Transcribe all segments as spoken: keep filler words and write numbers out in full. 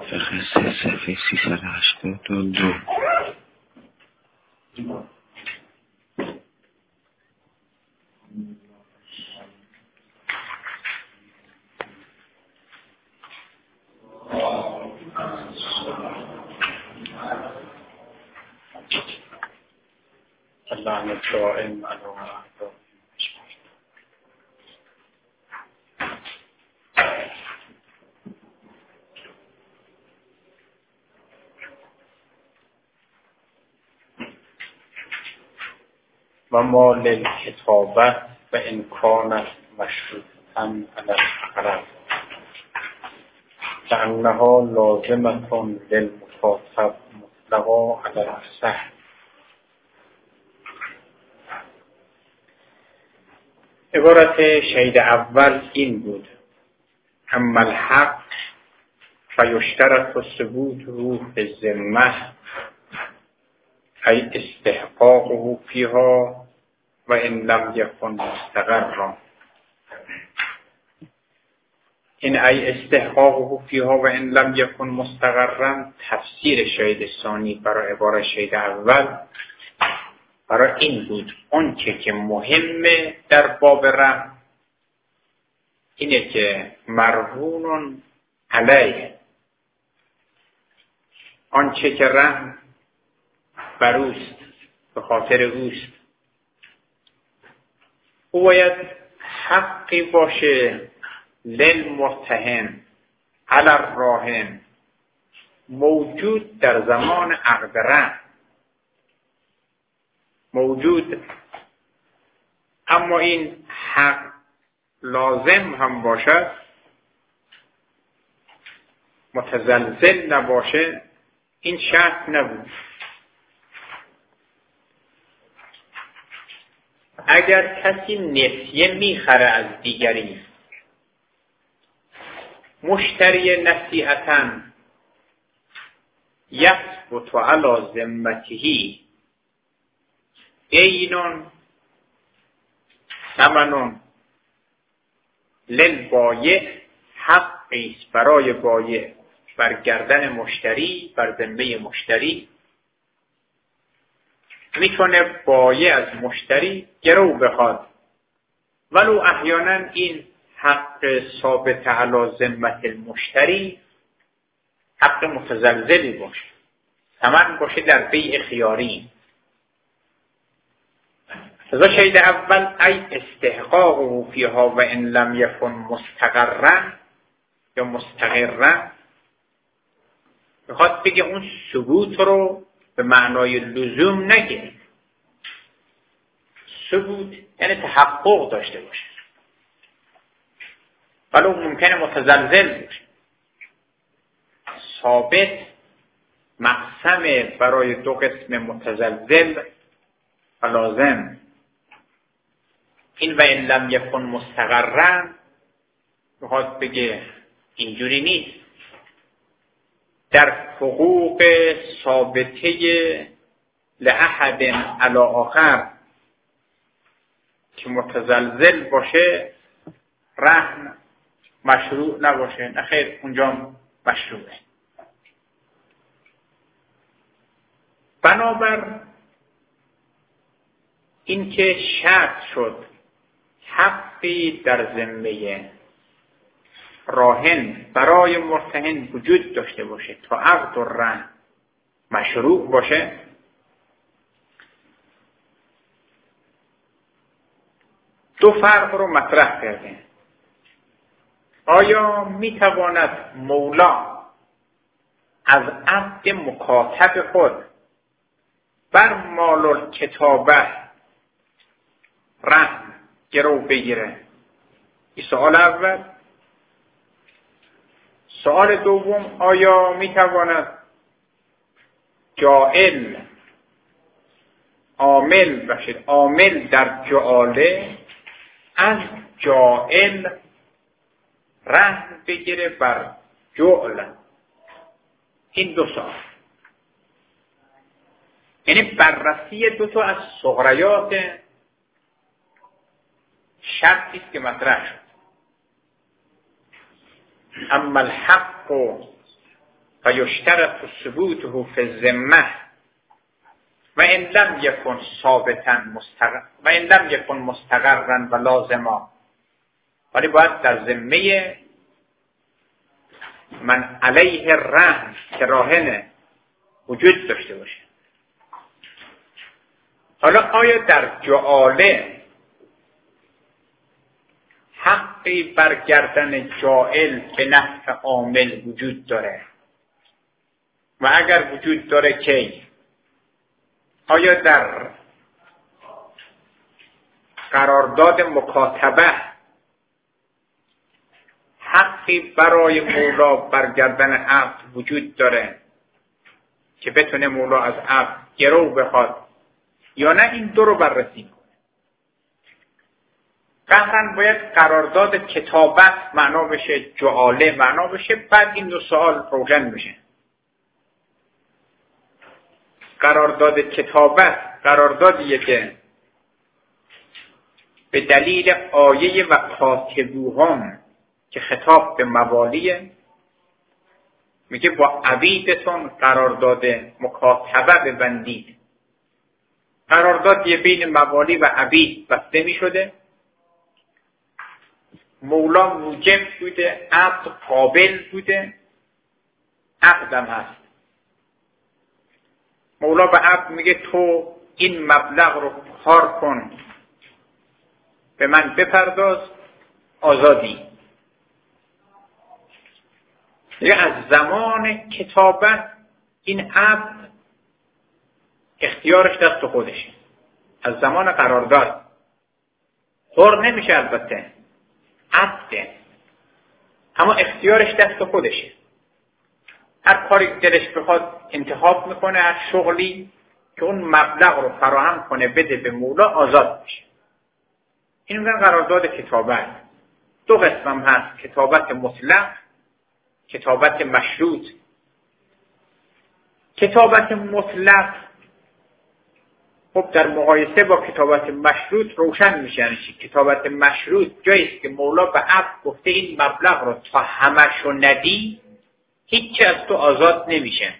فقه سه صفحه سیصد و هشتاد و دو. اللهم الدائم علی اعدائهم. و ما للکتابه و امکانت مشروطا علی الغرض لانها لازمة للمخاطب مطلقا علی الاصح. عبارت شهید اول این بود: اما الحق فیشترط ثبوت روح الذمه ای استحقاقه فیها و ان لم یکن مستقرا. این ای استحقاقه فیها و ان لم یکن مستقرا تفسیر شهید ثانی برای عبارت شهید اول برای این بود: اون چه که مهمه در باب رحم اینه که مرهون علیه، آن چه که رحم بر اوست، به خاطر اوست. او باید حقی باشه للمرتهن علی الراهن موجود در زمان عقد رحم موجود، اما این حق لازم هم باشد، متزلزل نباشه، این شرط نبود. اگر کسی نسیه میخره از دیگری، مشتری نصیحتاً یثبت علی ذمته اینون ثمنون للبایع، حقی است برای بایع بر گردن مشتری، بر ذمه مشتری. میتونه بایع از مشتری گرو بخواد، ولو احیانا این حق ثابت علی ذمه المشتری حق متزلزلی باشه، ثمن باشه در بیع خیاری. لذا شهید اول ای استحقاقه فیها و ان لم یکن مستقرا یا مستقرا میخواد بگه اون ثبوت رو به معنای لزوم نگه. ثبوت یعنی تحقق داشته باشه، ولی ممکنه متزلزل باشه. ثابت مقسم برای دو قسم متزلزل و لازم. این و ان لم یکن مستقرا میخواد بگه اینجوری نیست. در حقوق ثابته لأحد علی آخر که متزلزل باشه رهن مشروع نباشه، نه خیر، اونجا مشروعه. بنابر این که شرط شد حقی در ذمه راهن برای مرتهن وجود داشته باشه تا عقد و رهن مشروع باشه، دو فرق رو مطرح کرده. آیا میتواند مولا از عبد مکاتب خود بر مال الکتابه رهن گرو بگیره؟ این سوال اول. سوال دوم، آیا میتواند جاعل عامل باشد، عامل در جعاله از جاعل رهن بگیره بر جعل؟ این دو سوال، یعنی بررسی دو تا از صغریات شرطی است که مطرح شد. اما الحق فیشترط ثبوته فی الذمه و ان لم یکن ثابتا مستقر و ان لم یکن مستقرا و لازما، ولی باید در ذمه من علیه رهن که راهنه وجود داشته باشه. حالا آیا در جعاله حقی برگردن جائل به نفع عامل وجود داره؟ و اگر وجود داره کی؟ آیا در قرارداد مکاتبه حقی برای مولا برگردن عقد وجود داره که بتونه مولا از عقد گرو بخواد یا نه؟ این دو رو بررسی کنه. قطعاً باید قرارداد کتابت معنا بشه، جعاله معنا بشه، بعد این دو سوال روشن میشه. قرارداد کتابت قراردادیه که به دلیل آیه و کاتبوهم که خطاب به موالیه میگه با عبیدتون قرارداد مکاتبه ببندید. قراردادیه بین موالی و عبید بسته میشده، مولا موجب بوده، عقد قابل بوده، عقدم هست. مولا به عبد میگه تو این مبلغ رو کار کن، به من بپرداز، آزادی. یه از زمان کتابت این عبد اختیارش دست خودشه، از زمان قرارداد حر نمیشه، البته عبده، اما اختیارش دست خودشه. هر کاری دلش بخواد انتخاب میکنه، هر شغلی که اون مبلغ رو فراهم کنه بده به مولا، آزاد میشه. این میگن قرارداد کتابت. دو قسم هست، کتابت مطلق، کتابت مشروط. کتابت مطلق خب در مقایسه با کتابت مشروط روشن میشه. کتابت مشروط جایی است که مولا به عبد گفته این مبلغ رو تا همشو ندی هیچی از تو آزاد نمیشه،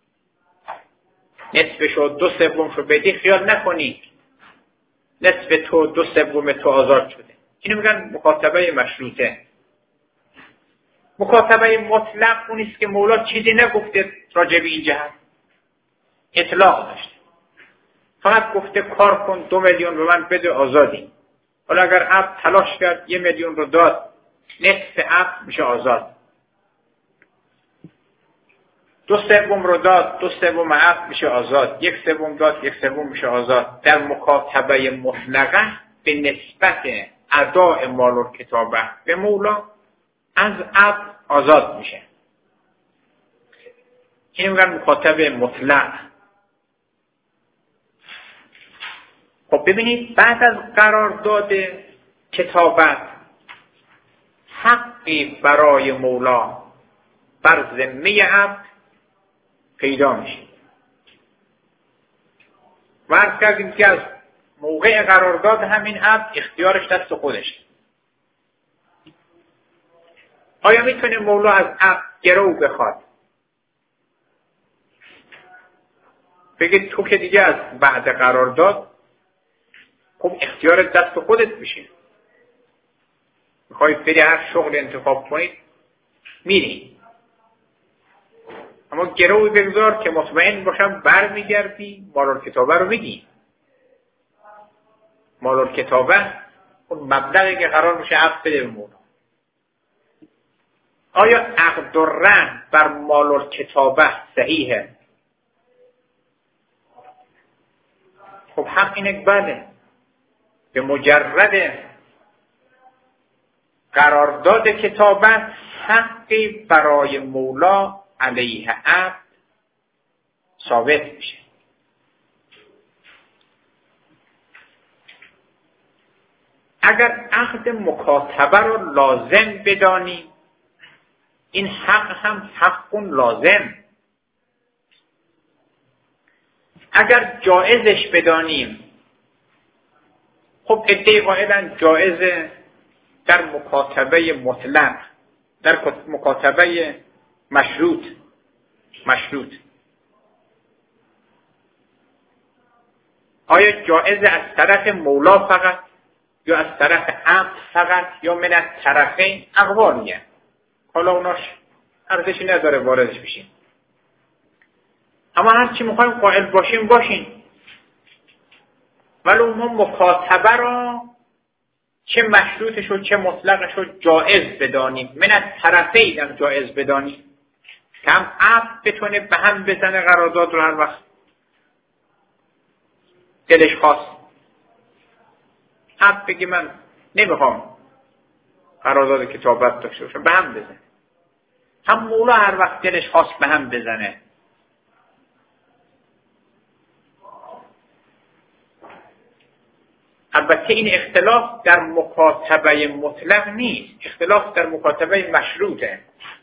نصفشو دو سومشو بدی خیال نکنی نصف تو دو سوم تو آزاد شده. اینو میگن مکاتبه مشروطه. مکاتبه مطلق اونیست که مولا چیزی نگفته راجع به این جهت، اطلاق داشته، فقط گفته کار کن، دو میلیون به من بده، آزادی. حالا اگر عبد تلاش کرد یه میلیون رو داد، نصف عبد میشه آزاد. دو سوم رو داد، دو سوم عبد میشه آزاد. یک سوم داد، یک سوم میشه آزاد. در مکاتبه مطلقه به نسبت اداء مال الکتابه به مولا از عبد آزاد میشه. این میگن مکاتبه مطلق. خب ببینید بعد از قرارداد کتابت حقی برای مولا بر ذمه عبد پیدا میشه. و عرض کردیم که از موقع قرارداد همین عبد اختیارش دست خودشه. آیا میتونه مولا از عبد گرو بخواد؟ بگید تو که دیگه از بعد قرارداد خب اختیار دست خودت میشه، میخواید بری هر شغل انتخاب کنید میری، اما گروی بگذار که مطمئن باشم بر میگردی مال کتابه رو میدی. مال کتابه اون مبلغی که قرار میشه عقد بده به مولا. آیا عقد و رهن بر مال کتابه صحیحه؟ خب حق اینه بله، به مجرد قرارداد کتابت حقی برای مولا علیه عبد ثابت میشه. اگر عقد مکاتبه رو لازم بدانیم، این حق هم حق لازم. اگر جایزش بدانیم، خب ادعای قائلن جایزه در مکاتبه مطلق، در مکاتبه مشروط. مشروط. آیا جایز از طرف مولا فقط یا از طرف عبد فقط یا من از طرفین؟ اقوالیه. حالا اوناش ارزشی نداره واردش بشیم. اما هر چی میخوایم قائل باشیم باشین. ولی ما مکاتبه را چه مشروطش و چه مطلقش رو جایز بدانیم، من از طرفین هم جایز بدانیم که هم عبد بتونه به هم بزنه قرارداد رو هر وقت دلش خواست. عبد بگی من نمیخوام قرارداد کتابت داشته باشه، به هم بزنه. هم مولا هر وقت دلش خواست به هم بزنه. البته این اختلاف در مکاتبه مطلق نیست، اختلاف در مکاتبه مشروطه.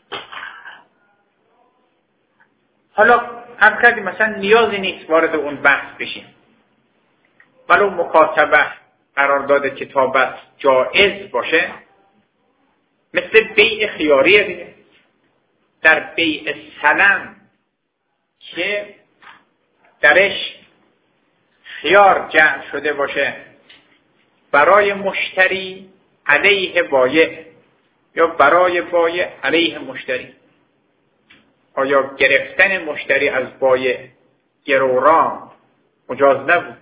حالا هم کردیم مثلا نیازی نیست وارد اون بحث بشیم، ولو مکاتبه قرارداد کتابت جائز باشه، مثل بیع خیاریه دیگه. در بیع سلم که درش خیار جمع شده باشه برای مشتری علیه بایع یا برای بایع علیه مشتری، آیا گرفتن مشتری از بایع گروران مجاز نبود؟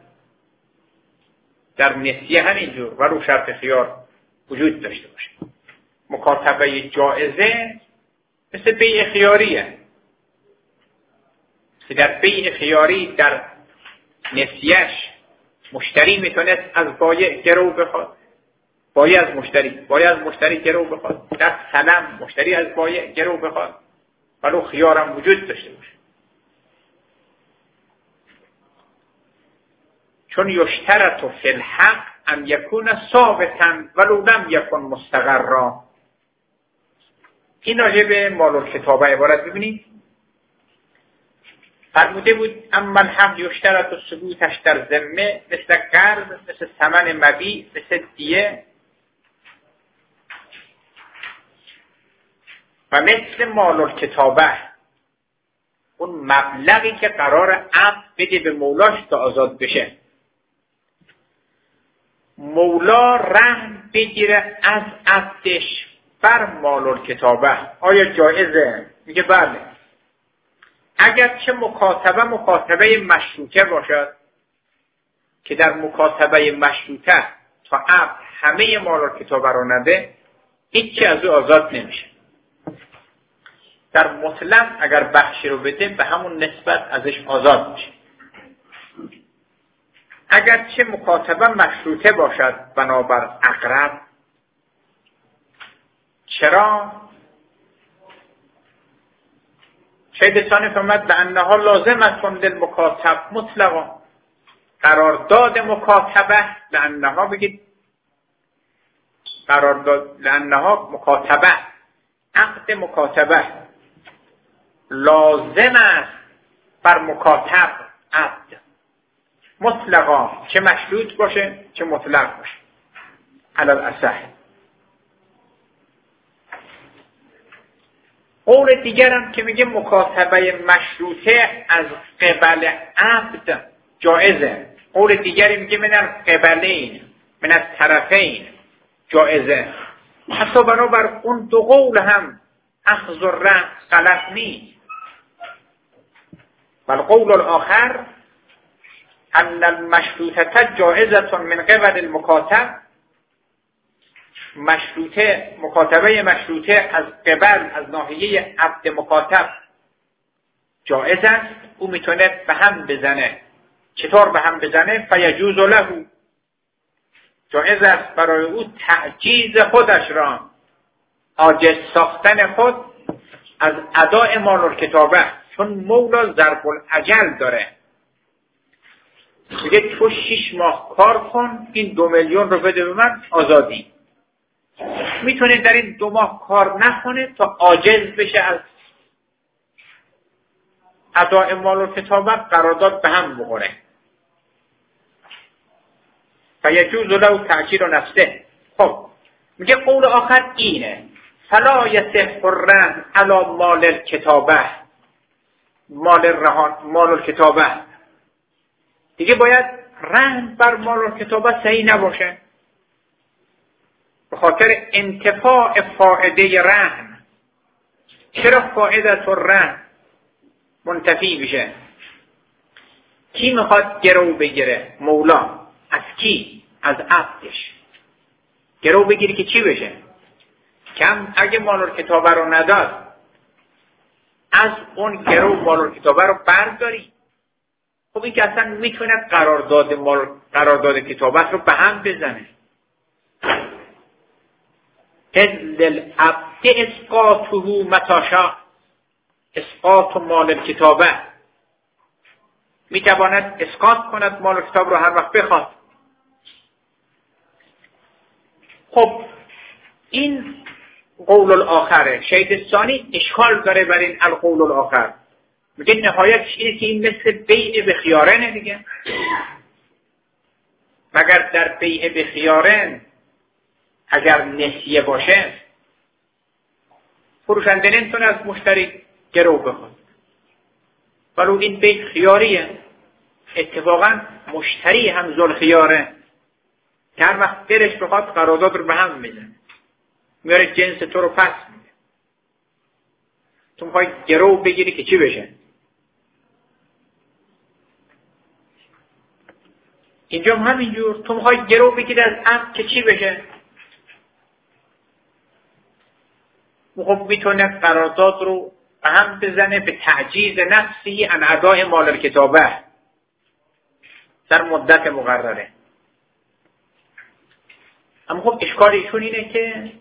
در نسیه همینجور ولو شرط خیار وجود داشته باشه. مکاتبه جائزه مثل بیع خیاریه. در بیع خیاری در نسیهش مشتری میتونست از بایع گرو بخواد، بایع از مشتری، بایع از مشتری گرو بخواد. در سلم مشتری از بایع گرو بخواد ولو خیارم وجود داشته باشه. چون یشترط فی الحق ان یکون ثابتا ولو لم یکن مستقرا. این راجع به مال الکتابه عبارت ببینید. فرموده بود اما الحق یشترط و ثبوتش در ذمه مثل قرض، مثل ثمن مبیع، مثل دیه و مثل مال الکتابه، اون مبلغی که قرار عبد بده به مولاش تا آزاد بشه. مولا رهن بگیره از عبدش بر مال الکتابه، آیا جایزه؟ میگه بله. اگر چه مکاتبه مکاتبه مشروطه باشد که در مکاتبه مشروطه تا عبد همه مال الکتابه رو نده، هیچی از او آزاد نمیشه. در مطلق اگر بخشی رو بده به همون نسبت ازش آزاد میشه. اگر چه مکاتبه مشروطه باشد بنابر اقرب. چرا؟ شاید ثانی فرمود به انها لازمتون للمکاتب مطلقا. قرارداد مکاتبه لانها بگید قرارداد لانها مکاتبه، عقد مکاتبه لازم است بر مکاتب عقد مطلقا، چه مشروط باشه چه مطلق باشه. علی الاصح. قول دیگرم که میگه مکاتبه مشروطه از قبل عبد جائزه. قول دیگری میگه من از قبلین، من از طرفین جائزه. حتی بنابر اون دو قول هم اخذ و رد غلط نیست. والقول الاخر ان المشروطه جائزه من قبل المکاتب. مشروطه مکاتبه مشروطه از قبل از ناحیه عبد مکاتب جائز است. او میتونه به هم بزنه. چطور به هم بزنه؟ فیجوز له، جائز است برای او تعجیز خودش را، عاجز ساختن خود از اداء مال الکتابه، چون مولا ضرب الاجل داره. میگه تو شش ماه کار کن، این دو میلیون رو بده به من، آزادی. میتونه در این دو ماه کار نکنه تا عاجز بشه از اداء مال الکتابه، قرارداد به هم بخوره. فیجوز له تعجیل نفسه. خب میگه قول آخر اینه فلا یصح الرهن علی مال الکتابه. مال رهان مال الکتابه دیگه باید رهن بر مال الکتابه صحیح نباشه، به خاطر انتفاع فائده رهن. چرا فائده الرهن منتفی بشه؟ کی میخواد گرو بگیره؟ مولا. از کی؟ از عبدش. گرو بگیری که چی بشه؟ کم اگه مال الکتابه رو نداد، از اون گرو مال الکتابه رو برداری. خب این که اصلا میتونه قرارداد مال قرارداد کتابت رو به هم بزنه. اذ للعبد اسقاطه متاشا، اسقاط مال الکتابه، میتواند اسقاط کند مال الکتاب رو هر وقت بخواد. خب این قول الاخره. شیخ ثانی اشکال داره بر این القول الاخر، میگه نهایتش اینه که این مثل بیع به خیارن دیگه. مگر در بیع به خیارن اگر نسیه باشه فروشنده نمیتونه از مشتری گرو بخواد، ولی این بیع خیاریه. اتفاقا مشتری هم ذل خیاره که هر وقت دلش بخواد قرارداد رو به هم میزنه، میاره جنس تو رو پس میده. تو میخوای گرو بگیری که چی بشه؟ اینجا هم همینجور تو میخوای گرو بگیری از عبد که چی بشه؟ خب میتونه قرارداد رو به هم بزنه به تعجیز نفسی عن اداء مال الکتابه در مدت مقرره. اما خب اشکال ایشون اینه که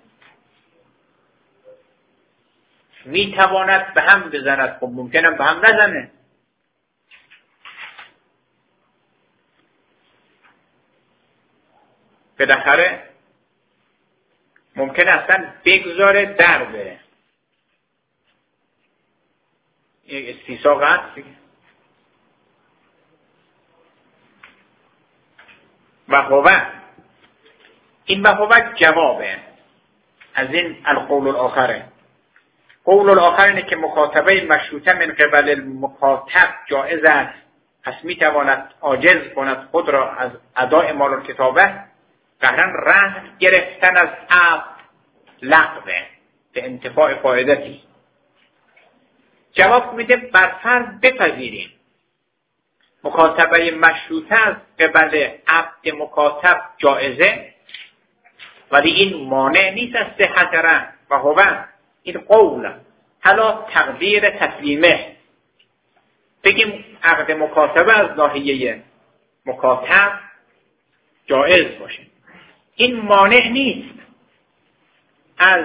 میتواند به هم بزند. خب ممکنه به هم نزنه. بالاخره ممکنه اصلا بگذاره در بره. این استیساق هست دیگه. وهوه، این وهوه جوابه از این القول الاخره. قول الاخر اینه که مخاطبه مشروطه من قبل المخاطب جائز است، پس میتواند عاجز کند خود را از اداء مال الکتابه. قهرن رهن گرفتن از عبد لغوه به انتفاع فایدتی. جواب میده برفرض بپذیریم مخاطبه مشروطه از قبل عبد مخاطب جائزه، ولی این مانع نیست از صحت رهن. و هو این قول حالا تقدیر تسلیمه، بگیم عقد مکاتبه از ناحیه مکاتب جائز باشه، این مانع نیست از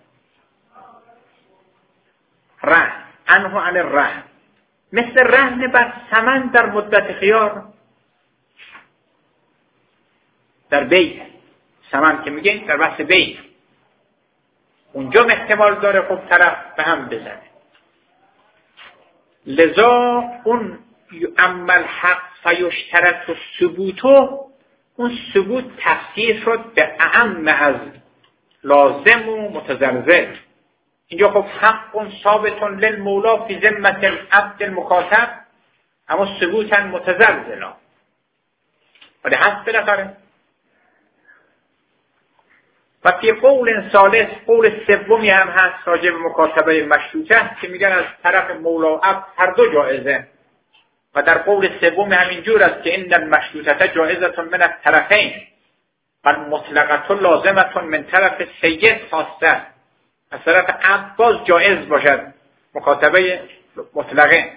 رهن. عنه عن الرهن، مثل رهن بر ثمن در مدت خیار در بیع. ثمن که میگن در بحث بیع اونجا احتمال داره خب طرف به هم بزنه. لذا اون عمل حق فیشترط و ثبوتو، اون ثبوت تفسیر شد به اعم از لازم و متزلزل. اینجا خب حق ثابت للمولا فی ذمة العبد المخاطب، اما ثبوتا متزلزلا. ولی هست بالاخره. و فی قول ثالث، قول سومی هم هست راجع به مکاتبه مشروطه که میگن از طرف مولا و عبد هر دو جایزه. و در قول سوم همین جور است که ان المشروطه جایزه من الطرفین و مطلقه لازمه من طرف سید خاصه. از طرف عبد باز جایز باشد مکاتبه مطلقه.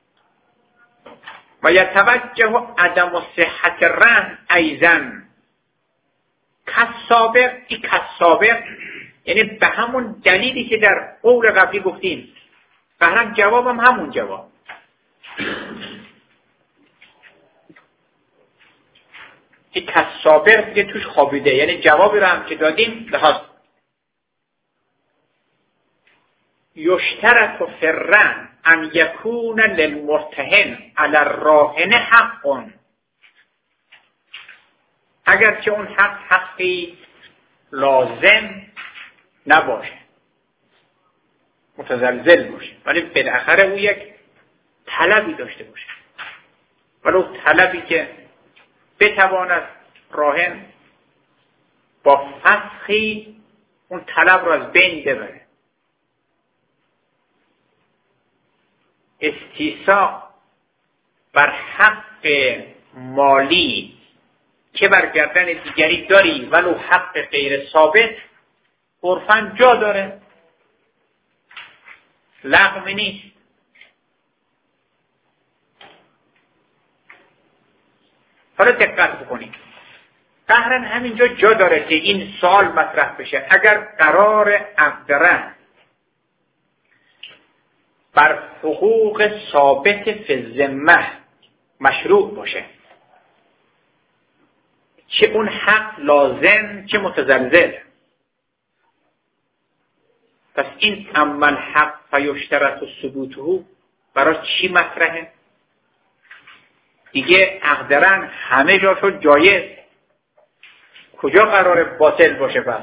و یتوجه عدم صحت رهن ایضا کسابق. این کسابق یعنی به همون دلیلی که در قول قبلی گفتیم، بهرم جوابم همون جواب. این کسابق دیگه توش خوابیده، یعنی جوابی رو هم که دادیم لحاظ. یشترط فی الرهن ان یکون للمرتهن علی الراهن حق، اگر که اون حق حقی لازم نباشه، متزلزل باشه، ولی بالاخره او یک طلبی داشته باشه، ولو طلبی که بتواند راهن با فسخی اون طلب رو از بین ببره. استیثاق بر حق مالی که بر گردن دیگری داری ولو حق غیر ثابت عرفاً جا داره، لغو نیست. حالا دقت بکنید، قهرن همینجا جا داره که این سوال مطرح بشه. اگر قرار عقد رهن بر حقوق ثابت فی الذمه مشروع باشه، چه اون حق لازم چه متزلزل، پس این اما الحق فیشترط ثبوته برای چی مطرحه؟ دیگه عقد رهن همه جا شد جایز، کجا قراره باطل باشه؟ پس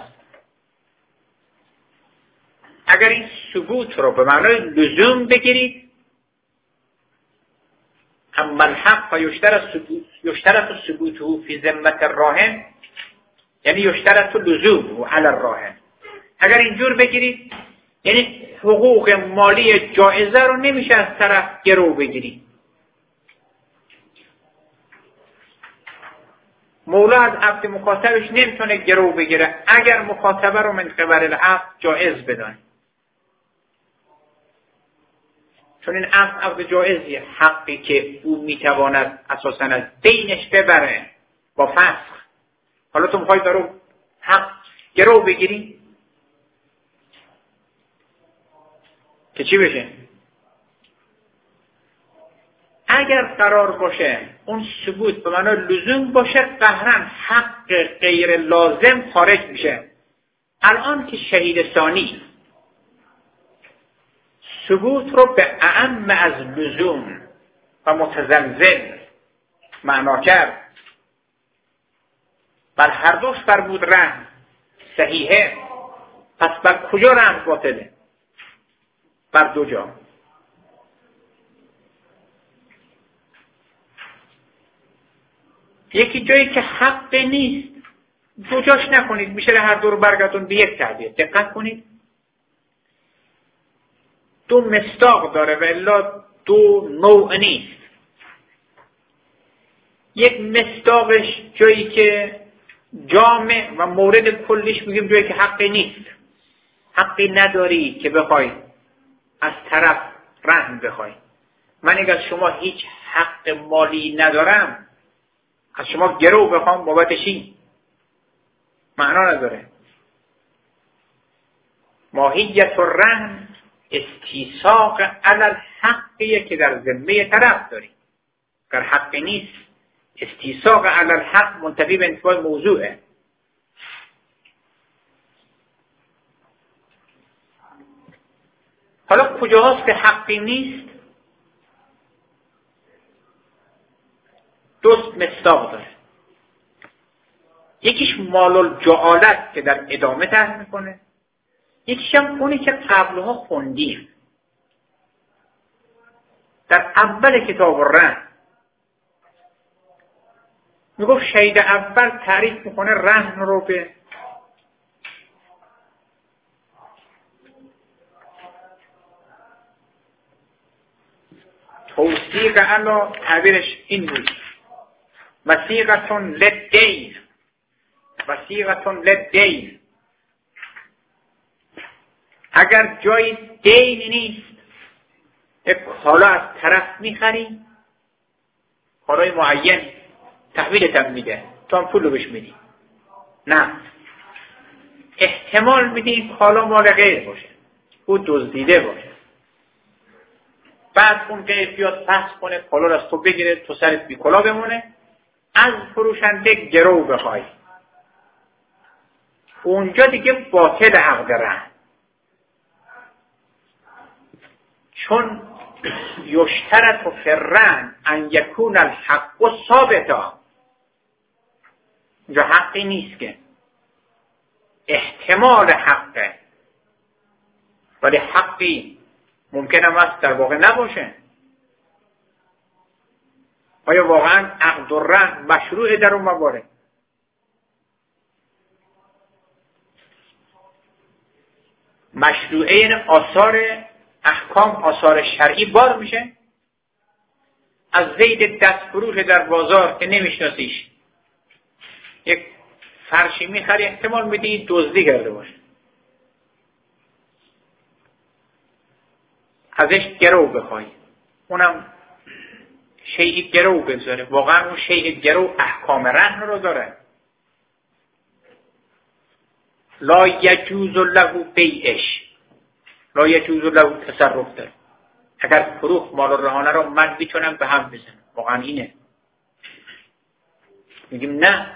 اگر این ثبوت رو به معنای لزوم بگیرید، اما الحق فیشترط ثبوته فی ذمة الراهن، یعنی یشترط لزومه علی الراهن. اگر اینجور بگیرید یعنی حقوق مالی جایزه رو نمیشه از طرف گرو بگیرید. مولا از عبد مکاتبش نمیتونه گرو بگیره اگر مکاتبه رو من قبل العقد جایز بدانه، چون این عقد عقد جایزیه، حقی که او میتواند اساساً از بینش ببره با فسخ. حالا تو میخوای دارو حق گرو بگیری که چی بشه؟ اگر قرار باشه اون ثبوت به معنی لزوم باشه، قهرن حق غیر لازم خارج میشه. الان که شهید ثانی ثبوت رو به اعم از لزوم و متزلزل معنا کرد، بر هر دوش فرمود رهن صحیحه، پس بر کجا رهن باطله؟ بر دو جا. یکی جایی که حق نیست دو جاش نکنید، میشه هر دو رو برگردون به یک تعبیر. دقت کنید، دو مصداق داره و الا دو نوع نیست. یک مصداقش جایی که جامع و مورد کلیش میگیم جایی که حقی نیست، حقی نداری که بخوای از طرف رهن بخوای. من اگر از شما هیچ حق مالی ندارم از شما گرو بخوام بابتشی معنا نداره. ماهیت الرهن استیثاق علی الحقیه که در ذمه طرف داری. اگر حقی نیست استیثاق علی الحق منتفی به انتفاع موضوعه. حالا کجاست که حقی نیست؟ دوست مصداق داره. یکیش مال الجعالت که در ادامه طرح میکنه، یکیش هم اونی که قبلها خوندیم در اول کتاب الرهن. میگفت شهید اول تعریف میکنه رهن رو به توثیق، الا تعبیرش این بود وثیقتون للدین، وثیقتون للدین. اگر جای دین نیست، یک کالا از طرف میخری، کالای معین تحویلت هم میده، تو هم پول رو بهش میدی، نه احتمال میدی این کالا مال غیر باشه، او دزدیده باشه، بعد اون غیر بیاد فحص کنه کالا رو از تو بگیره، تو سرت بی کلا بمونه، از فروشنده گرو بخوای، اونجا دیگه باطل عقد رهن. چون یشترط فی الرهن ان یکون الحق ثابتا، اونجا حقی نیست که احتمال حقه، ولی حقی ممکنه است در واقع نباشه. آیا واقعا عقد الرهن مشروع در اون موارد؟ مشروعه یعنی آثار احکام، آثار شرعی بار میشه. از زید دستفروش در بازار که نمیشناسیش یک فرشی میخری، احتمال میدی دزدی کرده باشه، ازش گرو بخوای، اونم شیء گرو بذاره، واقعا اون شیء گرو احکام رهن رو داره. لا یجوز له بیعش، لا یجوز له تصرف داره. اگر فروخت مال الرهانه رو من میتونم به هم بزنم، واقعا اینه. میگیم نه،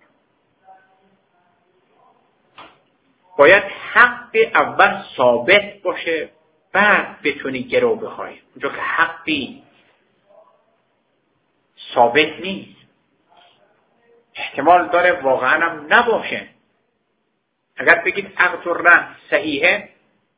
باید حق اول ثابت باشه بعد بتونی گرو بخوای. اونجا که حقی ثابت نیست، احتمال داره واقعا هم نباشه. اگر بگید عقد الرهن صحیحه،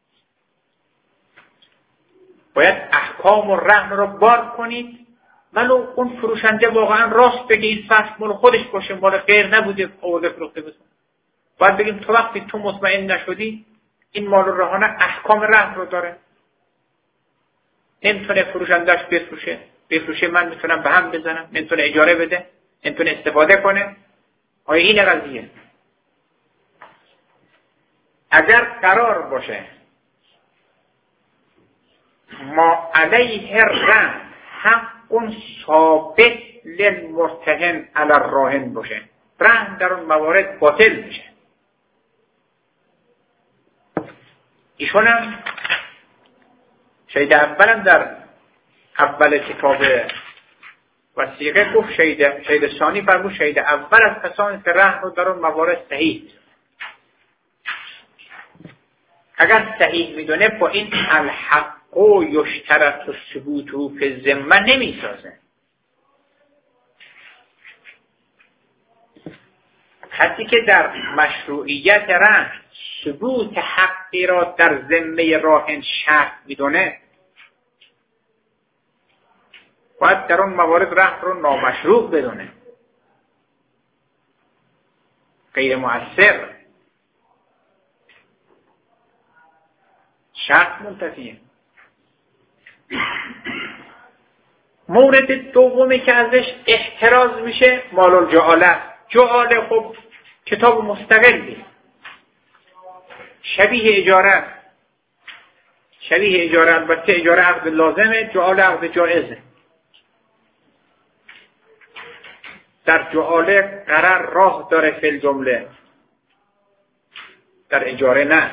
باید احکام الرهن رو بار کنید، ولو اون فروشنده واقعا راست بگه این فرش مال خودش باشه، مال غیر نبوده آورده فروخته بشه. باید بگیم تو وقتی تو مطمئن نشدی این مال الرهانه احکام رهن رو داره، نمیتونه فروشندهش بفروشه، بفروشه من میتونم به هم بزنم، نمیتونه اجاره بده، نمیتونه استفاده کنه. آیا این قضیه؟ اگر قرار باشه ما علیه رهن حق ثابت للمرتهن علی الراهن باشه، رهن در اون موارد باطل میشه. ایشون هم شهید اولم در اول کتاب وثیقه گفت، شهید شهید ثانی فرمود شهید اول از کسانی که رهن رو در اون موارد صحیح، اگر صحیح میدونه با این الحق و یشترط و ثبوت و فی ذمه نمیسازه. کسی که در مشروعیت رهن ثبوت حقی را در ذمه راهن شرط میدونه، باید در اون موارد رهن رو نامشروع بدونه، غیر مؤثر، شرط منتفیه. مورد دومی که ازش احتراز میشه مال الجعاله. جعاله خب کتاب مستقلی، شبیه اجاره، شبیه اجاره، البته اجاره عقد لازمه، جعاله عقد جائزه. در جعاله قرار راه داره فی الجمله، در اجاره نه.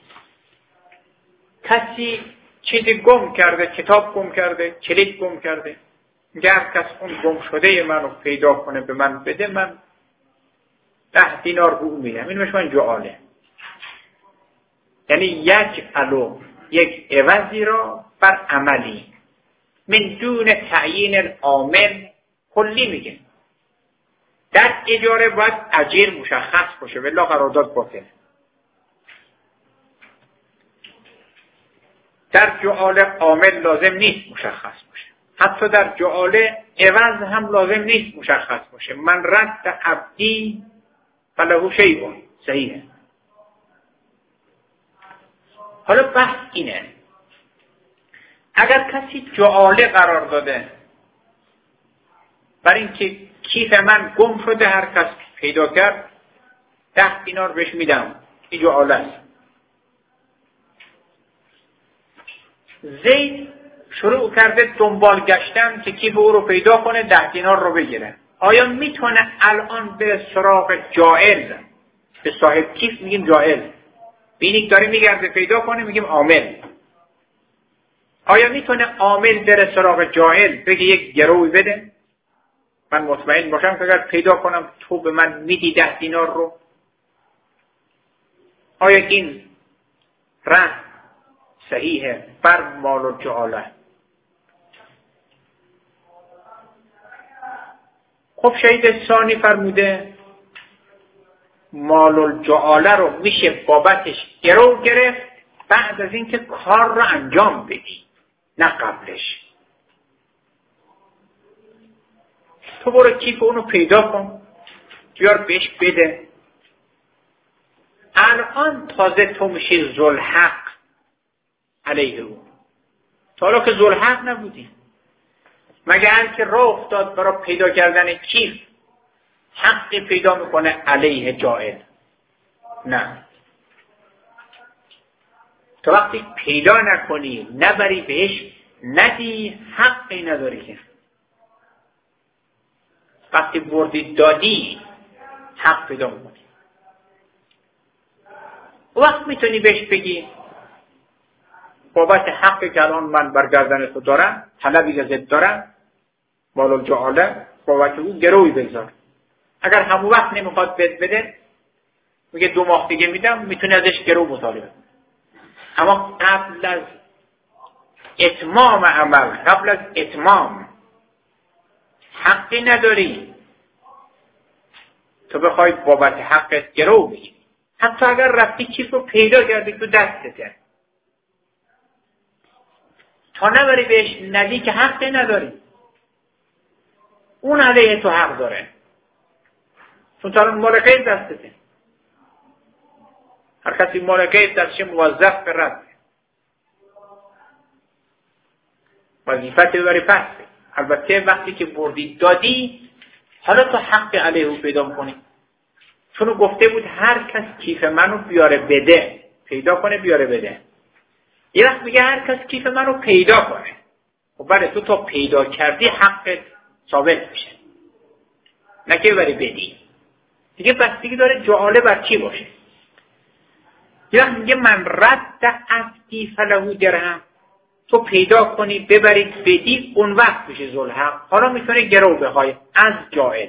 کسی چیزی گم کرده، کتاب گم کرده، کلید گم کرده، میگه هر کس اون گم شده منو پیدا کنه به من بده، من ده دینار به اون میدم. این میشه جعاله، یعنی یک علو یک عوضی را بر عملی من دون تعیین العامل کلی میگه. در اجاره باید اجیر مشخص باشه، ولی قرارداد باطله. در جعاله عامل لازم نیست مشخص باشه، حتی در جعاله عوض هم لازم نیست مشخص باشه. من رد عبدی فله شیء صحیحه. حالا بحث اینه، اگر کسی جعاله قرار داده برای اینکه کیف من گم شده، هر کس پیدا کرد ده دینار بهش میدم، این جعاله است. زید شروع کرده دنبال گشتن که کیف او رو پیدا کنه، ده دینار رو بگیره. آیا میتونه الان به سراغ جائل، به صاحب کیف میگیم جائل، بینی داره میگرده پیدا کنه میگیم عامل. آیا میتونه عامل بره سراغ جائل بگه یک گروی بده، من مطمئن باشم که اگر پیدا کنم تو به من میدی ده دینار رو؟ آیا این رهن صحیحه بر مال الجعاله؟ خب شهید ثانی فرموده مال الجعاله رو میشه بابتش گرو گرفت بعد از اینکه کار رو انجام بدی، نه قبلش. تو برو کیف اونو پیدا کن، بیار بهش بده. الان تازه تو میشی ذوالحق علیه او. تا حالا که ذوالحق نبودی. مگه هر که راه افتاد برای پیدا کردن کیف حقی پیدا میکنه علیه جائل؟ نه. تو وقتی پیدا نکنی، نبری بهش، ندی، حقی نداری که. وقتی بردی دادی حق پیدا میکنی. وقت میتونی بهش بگی بابت حقی که الان من برگردن تو دارم، طلبی ازت دارم، مال الجعاله، بابت او گروی بگذار. اگر همون وقت نمیخواد بد بده، میگه دو ماه دیگه میدم، میتونی ازش گرو مطالبه. اما قبل از اتمام عمل، قبل از اتمام حقی نداری تو بخوای بابت حقت گرو بگی. حتی اگر رفتی کیف رو پیدا کردی تو دستته، تا نبری بهش ندی که حقی نداری. اون علیه تو حق داره، چون تا اون مال غیر دستته. هر کسی مال غیر دستشه موظف به رد، وظیفت ببری پس. البته وقتی که بردی دادی، حالا تو حق علیه او پیدا میکنی. چون گفته بود هر کس کیف منو بیاره بده، پیدا کنه بیاره بده. یه وقت میگه هر کس کیف منو پیدا کنه. خب بله، تو تا پیدا کردی حقت ثابت میشه، نه که ببری بدی. دیگه بستگی داره جعاله بر چی باشه. یه وقت میگه من رد عبدی فله درهم، تو پیدا کنی ببری بدی، اون وقت میشه ذوالحق. حالا میتونه گرو بخوای از جائل.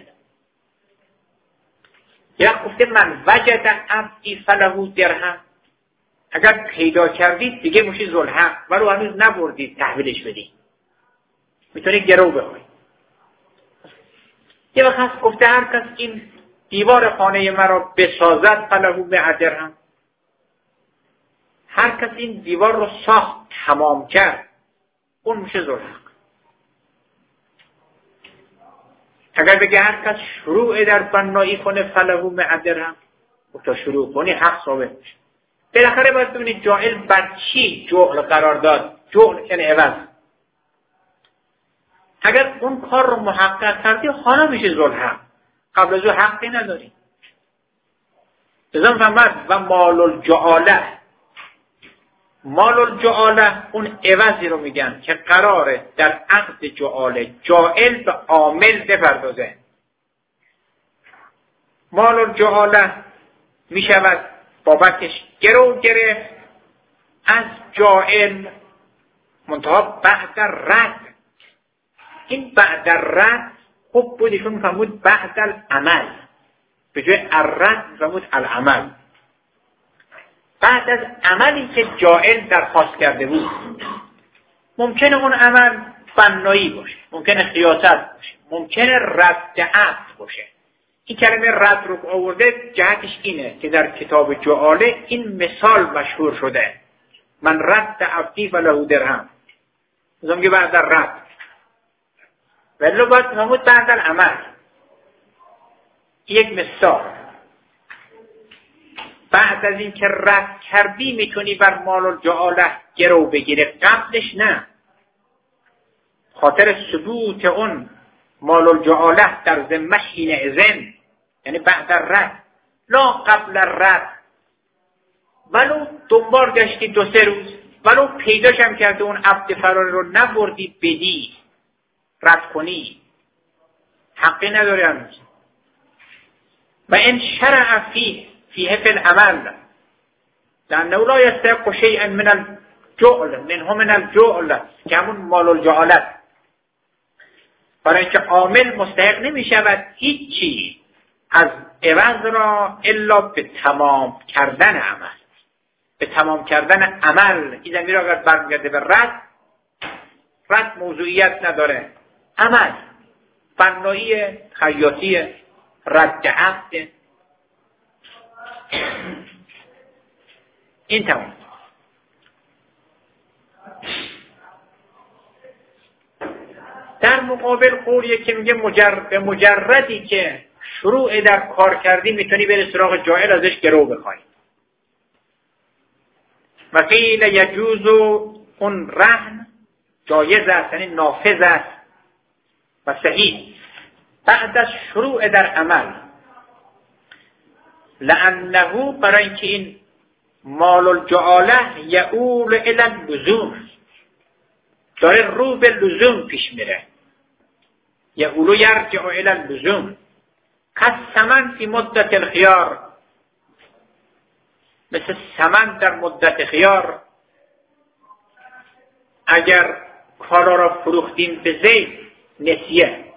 یا گفته من وجد عبدی فله درهم، اگر پیدا کردید دیگه میشه ذوالحق، ولی هنوز نبردید تحویلش بدی، میتونه گرو بخوای. یه وقت هست گفته هر کس این دیوار خانه مرا بسازد فله مئة درهم، هر کس این دیوار رو ساخت تمام کرد، اون میشه ذوالحق. اگر بگه هر کس شروع در بنایی کنه فله مئة درهم، و تا شروع کنی حق ثابت میشه. بالاخره باید ببینید جائل بر چی جعل قرار داد. جعل یعنی عوض. اگر اون کار رو محقق کردی، حالا میشه ذوالحق، قبل از اون حقی نداری. لذا فرمود و مال الجعاله، مال الجعاله اون عوضی رو میگن که قراره در عقد جعاله جائل به عامل بپردازه. مال الجعاله میشود بابتش گرو گرفت از جائل، منتها بعد رد. این بعد رد خوب بود ایشون فرمود بعد العمل، به جای الرد فرمود العمل. بعد از عملی که جائل درخواست کرده بود. ممکنه اون عمل بنایی باشه، ممکنه خیاطت باشه، ممکنه رد عقد باشه. این کلمه رد رو آورده جهتش اینه که در کتاب جعاله این مثال مشهور شده، من رد عبدی فله درهم. مثلا میگه بعد در رد، ولی باید فرمود بعد العمل. یک مثال، بعد از این که رد کردی میتونی بر مال الجعاله گرو بگیره، قبلش نه. خاطر ثبوت اون مال الجعاله در ذمه حین اذن، یعنی بعد رد، لا قبل رد. ولو دنبال گشتی دو سه روز، ولو پیداشم کرده اون عبد فراری رو نبردی بدی رد کنی، حقی نداری هنوز. و این شرع فیه فیه فی العمل لانه لا یستحق شیئا من الجعل منه من الجعل که همون مال الجعاله، برای اینکه عامل مستحق نمی شود هیچی از عوض را الا به تمام کردن عمل. به تمام کردن عمل. این زمین را اگر برمیگرده به رد، رد موضوعیت نداره. عمل بنایی، خیاطی، رد عقد، این تمام. در مقابل قولیه که میگه مجرد به مجردی که شروع در کار کردی میتونی بری سراغ جائل ازش گرو بخوای. و قیل یجوز اون رهن جایز است، یعنی نافذ است و صحیح بعد از شروع در عمل. لانه برای اینکه این مال الجعاله یعول الی اللزوم، داره رو به لزوم پیش میره. یعول یرجع الی اللزوم کالثمن فی مدت الخیار، مثل ثمن در مدت خیار. اگر کالا را فروختیم به زید نسیه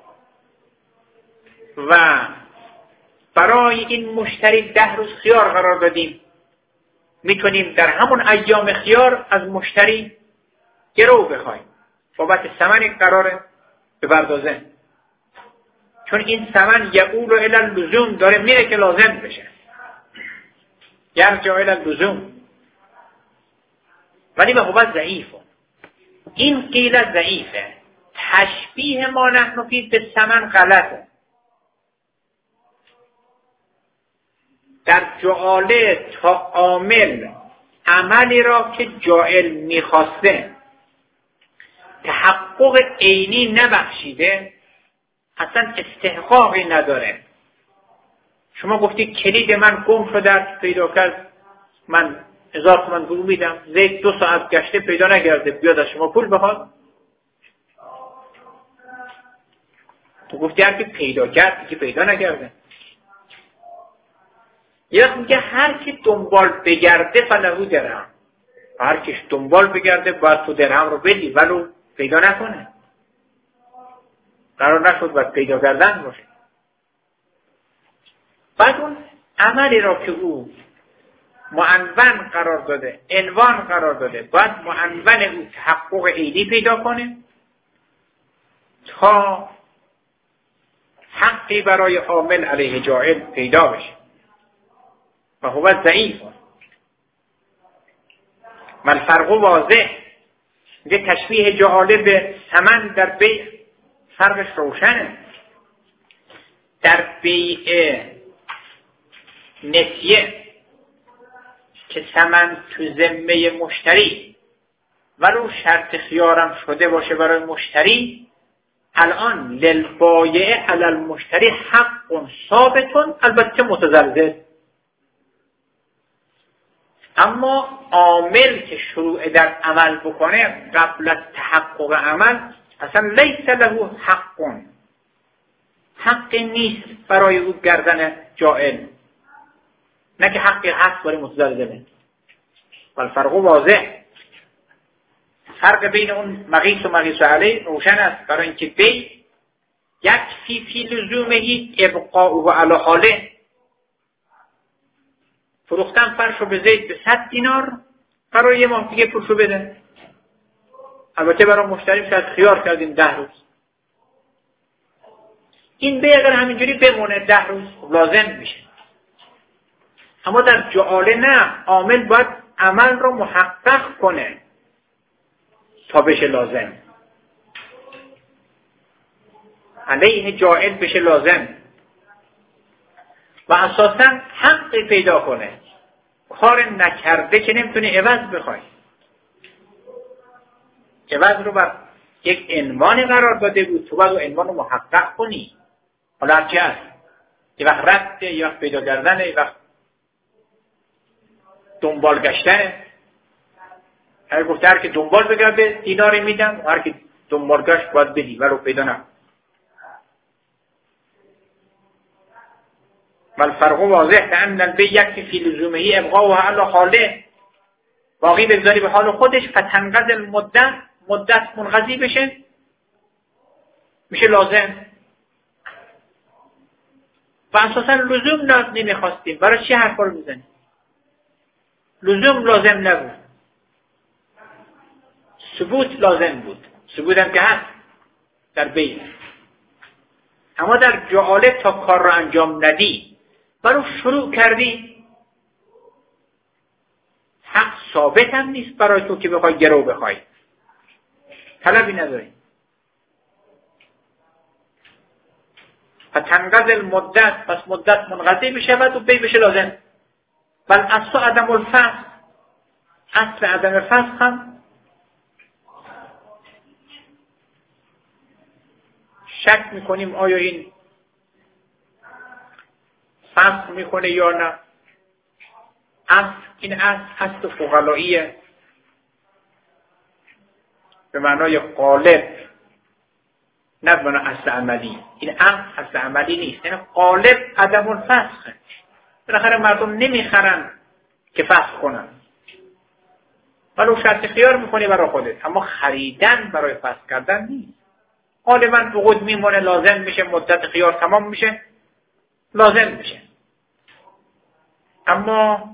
و برای این مشتری ده روز خیار قرار دادیم، میتونیم در همون ایام خیار از مشتری گرو بخوایم بابت ثمنی قراره بپردازه، چون این ثمن یعول الی اللزوم داره میره که لازم بشه، یرجع الی اللزوم. ولی به قوت ضعیفه، این قیل ضعیفه. تشبیه ما نحن فی به ثمن غلطه. در جعاله تا عامل عملی را که جائل میخواسته تحقق عینی نبخشیده اصلا استحقاقی نداره. شما گفتی کلید من گم شده پیدا کرد، من هزار تومن پول میدم، زید دو ساعت گشته پیدا نکرده، بیاد از شما پول بخواد. تو گفتی هر کی پیدا کرد که پیدا نکرده. یا میگه هر کی دنبال بگرده فلهو درهم، هر کیش دنبال بگرده باید تو درهم رو بدی ولو پیدا نکنه. قرار نشد باید پیدا کردن باشه. بعد اون عملی را که او معنون قرار داده، عنوان قرار داده، باید معنون او تحقق عینی پیدا کنه تا حقی برای عامل علیه جائل پیدا بشه. و هو ضعیف. من فرق واضح، میگه تشبیه جعاله به ثمن در بیع فرقش روشنه. در بیع نسیه که ثمن تو ذمه مشتری ولو شرط خیارم شده باشه برای مشتری، الان للبایع علی المشتری حق ثابتون، البته متزلزل. اما عامل که شروع در عمل بکنه قبل از تحقق عمل اصلا لیس له حق، حقی نیست برای او گردن جائل، نه که حقی هست برای متزلزله. والفرق واضح، فرق بین اون مقیس و مقیس علیه روشن است. برای اینکه بی یک فی فی لزومهی ابقاء و علی حاله، فروختن فرشو به زید به صد دینار، برای یه ماه دیگه پولشو بده. البته برای مشتری شاید خیار کردیم ده روز، این به اگر همینجوری بمونه ده روز لازم میشه. اما در جعاله نه، عامل باید عمل رو محقق کنه تا بشه لازم، علیه جائل بشه لازم و اساساً حقی پیدا کنه. کار نکرده که نمیتونی عوض بخوای. عوض رو بر یک عنوان قرار داده بود، تو باید عنوان رو محقق کنی. حالا هرچی هست، یه وقت رده، یه وقت پیدا کردنه، یه وقت دنبال گشتنه. هر گفته هر که دنبال بگرده دیناری میدم، هر که دنبال گشت باید بدی ولو پیدا نه. والفرق واضح لأن البيع يكفي في لزومه ابقاؤها على حاله، باقی بگذاری به حال خودش، فتنقض المدت، مدت منقضی بشه میشه لازم. و اساسا لزوم نمیخواستیم، برای چی حرفا رو میزنیم؟ لزوم لازم نبود، ثبوت لازم بود. ثبوت هم که هست در بیع. اما در جعاله تا کار رو انجام ندی برای شروع کردی، حق ثابت هم نیست برای تو که بخوای گرو بخوای، طلبی نداری. تنقض المدت، پس مدت منقضی بشود و بی بشه لازم. بل اصل عدم الفسخ، اصل عدم فسخ هم شک میکنیم آیا این فسخ میکنه یا نه. اصل این اصل اصل فقلائیه به معنای غالب، نه به معنای اصل عملی. این اصل اصل عملی نیست، این غالب عدم الفسخه. بالاخره مردم نمیخرن که فسخ کنن، ولو شرط خیار میکنی برای خودت، اما خریدن برای فسخ کردن نیست. غالبا عقود میمونه، لازم میشه، مدت خیار تمام میشه، لازم میشه. اما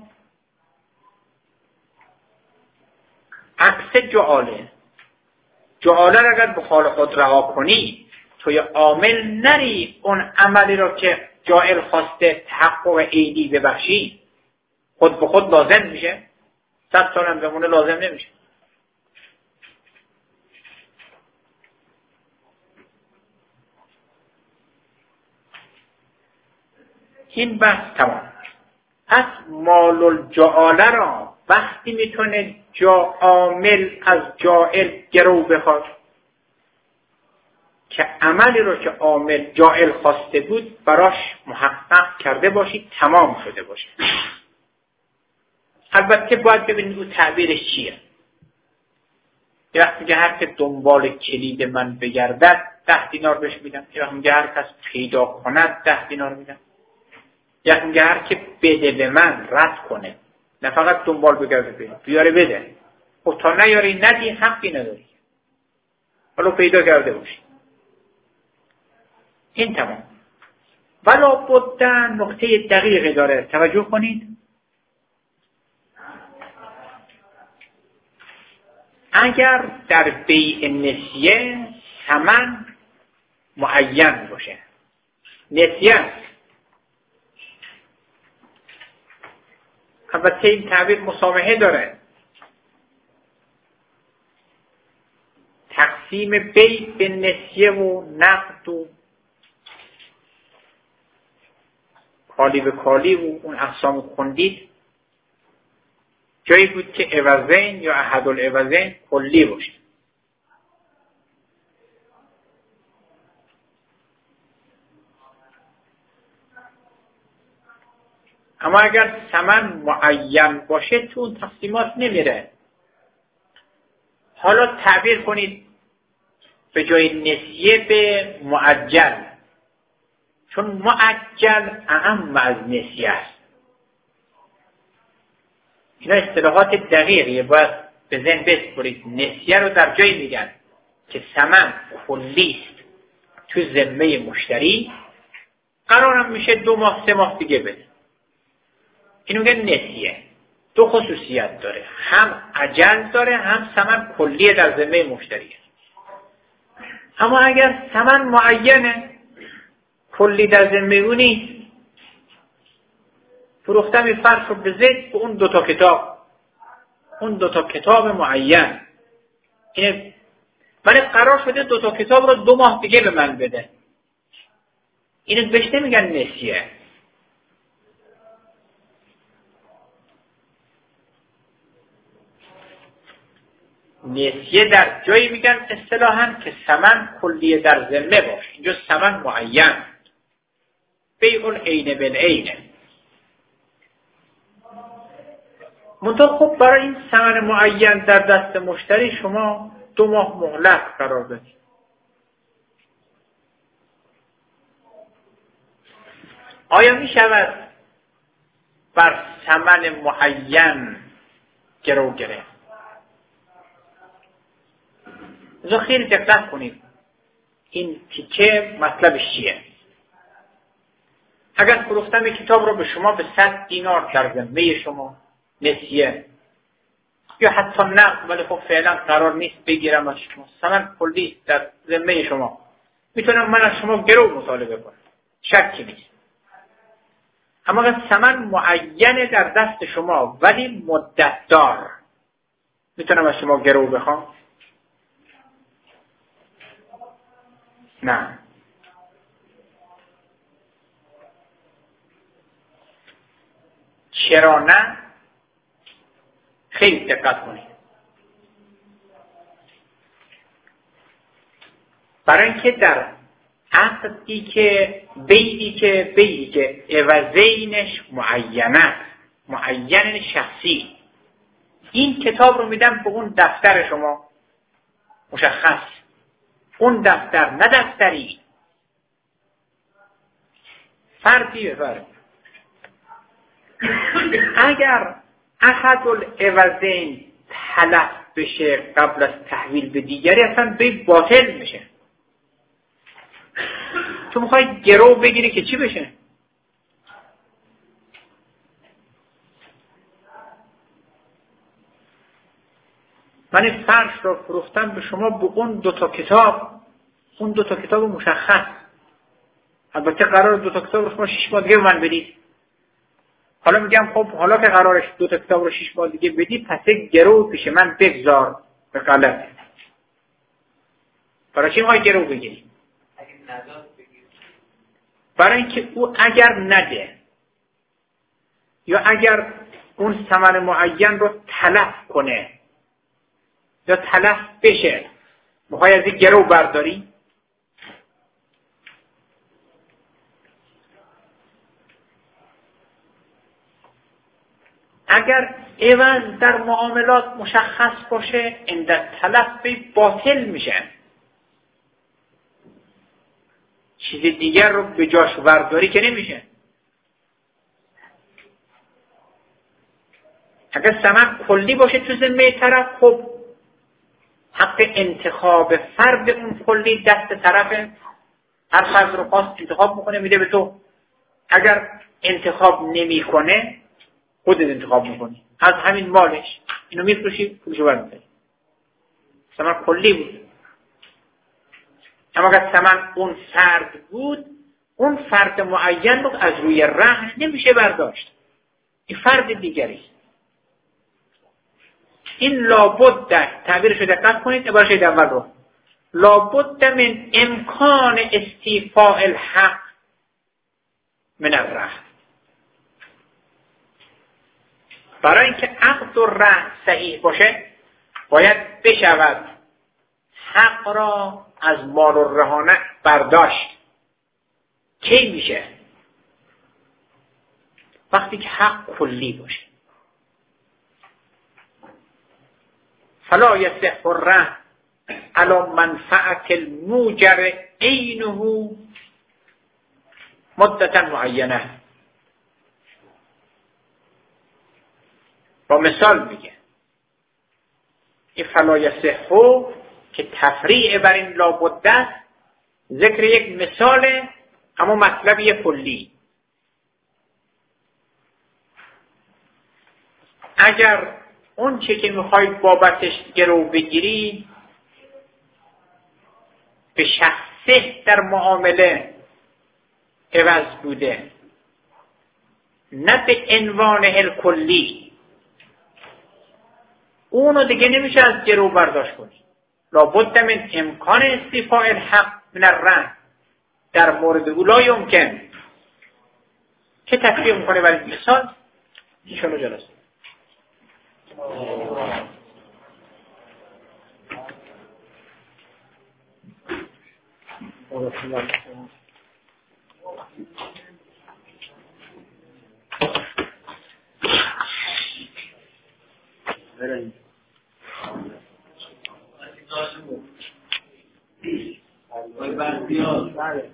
عکس جعاله، جعاله را اگر به حال خود رها کنی، توی عامل نری اون عملی را که جاعل خواسته تحقق عینی ببخشی، خود به خود لازم میشه. صد سال هم بمونه لازم نمیشه. این بحث تمام. پس مال الجعاله را وقتی میتونه جا عامل از جاعل گرو بخواد که عملی رو که عامل جاعل خواسته بود براش محقق کرده باشی، تمام شده باشه. البته باید ببینید او تعبیرش چیه. یه وقت میگه هر که دنبال کلید من بگردد ده دینار بهش میدم. یه وقت میگه هر کس پیدا کند ده دینار میدم. یه وقت میگه هر که بده به من رد کنه، نه فقط دنبال بگرده بده، بیاره بده. خب تا نیاری ندی حقی نداری، حالا پیدا کرده باشی. این تمام. ولا بد نقطه دقیقی داره، توجه کنید. اگر در بیع نسیه ثمن معین باشه، نسیه البته این تعبیر مسامحه داره، تقسیم بیع به نسیه و نقد و کالی به کالی و اون اقسام خوندید، جایی بود که عوضین یا احد العوضین کلی باشه. اما اگر ثمن معین باشه تو اون تقسیمات نمیره. حالا تعبیر کنید به جای نسیه به معجل، چون معجل اهم از نسیه است. اینا اصطلاحات دقیقیه، باید به ذهن بسپرید. نسیه رو در جایی میگن که ثمن کلیست تو ذمه مشتری، قرارم میشه دو ماه سه ماه دیگه بده. اینو میگن نسیه. دو خصوصیت داره، هم اجل داره، هم ثمن کلیه در ذمه مشتریه. اما اگر ثمن معینه، کلی در ذمه او نیست، فروختم این فرق رو به ضد به اون دوتا کتاب، اون دوتا کتاب معین، اینه ولی قرار شده دوتا کتاب رو دو ماه دیگه به من بده، اینه بهش نمیگن نسیه. نسیه در جایی میگن اصطلاحاً که ثمن کلیه در ذمه باشه. اینجا ثمن معین، بیع العین بالعین. منطقه خب برای این ثمن معین در دست مشتری شما دو ماه مهلت قرار دادید. آیا می شود بر ثمن معین گرو گرفت؟ از خیلی دقت کنید این تیکه مطلبش چیه. اگر فروختم کتاب رو به شما به صد دینار در ذمه شما نسیه یا حتی نقد، ولی خب فعلا قرار نیست بگیرم از شما، ثمن کلی در ذمه شما، میتونم من از شما گرو مطالبه کنم، شکی نیست. اما اگر ثمن معینه در دست شما ولی مدت دار، میتونم از شما گرو بخوام؟ نه. چرا نه؟ خیلی دقت کنید. برای اینکه در عقدی که بیعی که بیعی که عوضینش معینه، معین شخصی، این کتاب رو میدم به اون دفتر شما مشخص، اون دفتر نه دفتری، فردی به فرد. اگر احد العوضین تلف بشه قبل از تحویل به دیگری، اصلا به باطل میشه. تو میخوای گرو بگیری که چی بشه؟ من این فرش رو فروختم به شما به اون دوتا کتاب، اون دوتا کتاب مشخص. البته قرار دوتا کتاب رو شما شش ماه دیگه به من بدید. حالا میگم خب حالا که قرارش دوتا کتاب رو شش ماه دیگه بدید، پس یک گرو پیش من بگذار. به غلط. برای چی میخوای گرو بگیری؟ برای اینکه او اگر نده یا اگر اون ثمن معین رو تلف کنه یا تلف بشه، میخوای از این گرو برداری؟ اگر عوض در معاملات مشخص باشه، عند تلف به باطل میشه. چیز دیگر رو به جاش برداری که نمیشه. اگر ثمن کلی باشه تو ذمه طرف، خب حق انتخاب فرد اون کلی دست طرفه، هر فرد رو خواست انتخاب میکنه میده به تو. اگر انتخاب نمیکنه خودت انتخاب میکنی از همین مالش، اینو میفروشی پولشو برمی‌داری. ثمن کلی بود. اما اگر ثمن اون فرد بود، اون فرد معین رو از روی رهن نمیشه برداشت. این فرد دیگری. این لابد در تعبیرش رو دقت کنید. عبارش اول رو لابد من امکان استیفاء الحق من الرهن. برای اینکه عقد و رهن صحیح باشه باید بشود حق را از مال و رهانه برداشت. کی میشه؟ وقتی که حق کلی باشه. فلا یصح الرهن علی منفعة الموجر عینه مدتا معینه. با مثال میگه این فلا یصح که تفریع بر این لابد است، ذکر یک مثال اما مطلبی کلی. اگر اون چه که میخوای بابتش گرو بگیری به شخصه در معامله عوض بوده، نه به عنوان الکلی، اونو دیگه نمیشه از گرو برداشت کنی. لابد من امکان استیفاء الحق من الرهن. در مورد اولا یمکن که تفریع میکنه برای مثال ایشانو جلسه برای ای بردیان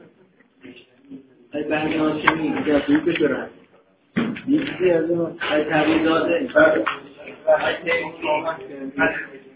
ای بردیان چه میگه یا دوی بشورن نیستی از اون ای تبریداده ای تبریداده